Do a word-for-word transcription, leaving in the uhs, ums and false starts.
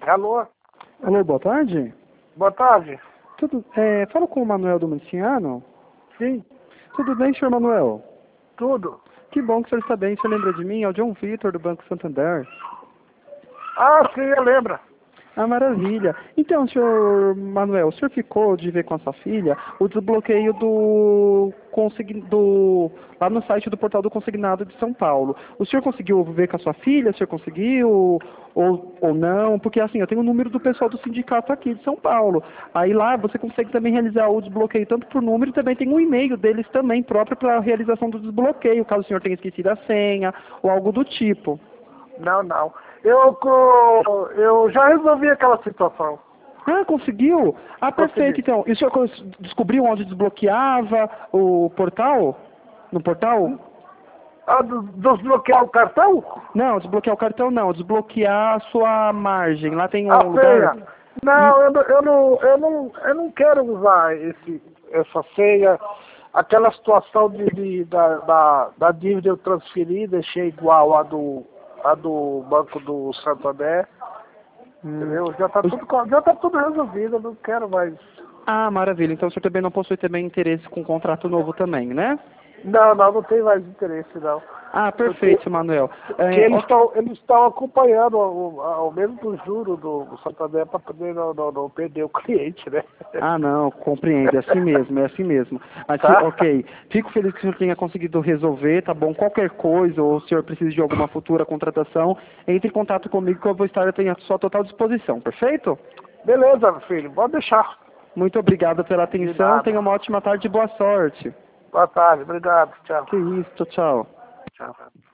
Alô? Alô, boa tarde. Boa tarde. Tudo, é, fala com o Manuel do Municiano? Sim, Tudo bem, senhor Manuel? tudo. Que bom que o senhor está bem. O senhor lembra de mim? É o John Vitor, do Banco Santander. Ah, sim, eu lembro. Ah, maravilha. Então, senhor Manuel, o senhor ficou de ver com a sua filha o desbloqueio do, consign, do lá no site do Portal do Consignado de São Paulo. O senhor conseguiu ver com a sua filha? O senhor conseguiu ou, ou não? Porque assim, eu tenho o número do pessoal do sindicato aqui de São Paulo. Aí lá você consegue também realizar o desbloqueio tanto por número e também tem um e-mail deles também próprio para a realização do desbloqueio, caso o senhor tenha esquecido a senha ou algo do tipo. Não, não. Eu, co- eu já resolvi aquela situação. Ah, conseguiu? Ah, perfeito, Consegui. então. E o senhor cons- descobriu onde desbloqueava o portal? No portal? Ah, do- desbloquear o cartão? Não, desbloquear o cartão não, desbloquear a sua margem. Lá tem A um lugar... senha? Não, eu, não- eu, não, eu, não, eu não quero usar esse, essa senha. Aquela situação de, de- da, da, da dívida eu transferi, deixei igual a do, a do Banco do Santander. Hum. Entendeu? Já está tudo, co- já tá tudo resolvido, eu não quero mais. Ah, maravilha. Então o senhor também não possui também interesse com um contrato novo também, né? Não, não, não tem mais interesse não. Ah, perfeito, Manuel. Porque É, eles ok. estão eles estão acompanhando o, o aumento do juro do, do Santander para poder não, não, não perder o cliente, né? Ah, não, compreendo, é assim mesmo, é assim mesmo. Mas, Tá? ok, fico feliz que o senhor tenha conseguido resolver, tá bom? Qualquer coisa, ou se o senhor precisa de alguma futura contratação, entre em contato comigo que eu vou estar à sua total disposição, perfeito? Beleza, meu filho, pode deixar. Muito obrigado pela De atenção, nada. tenha uma ótima tarde e boa sorte. Boa tarde, obrigado, tchau. Que isso, tchau, tchau. Tchau.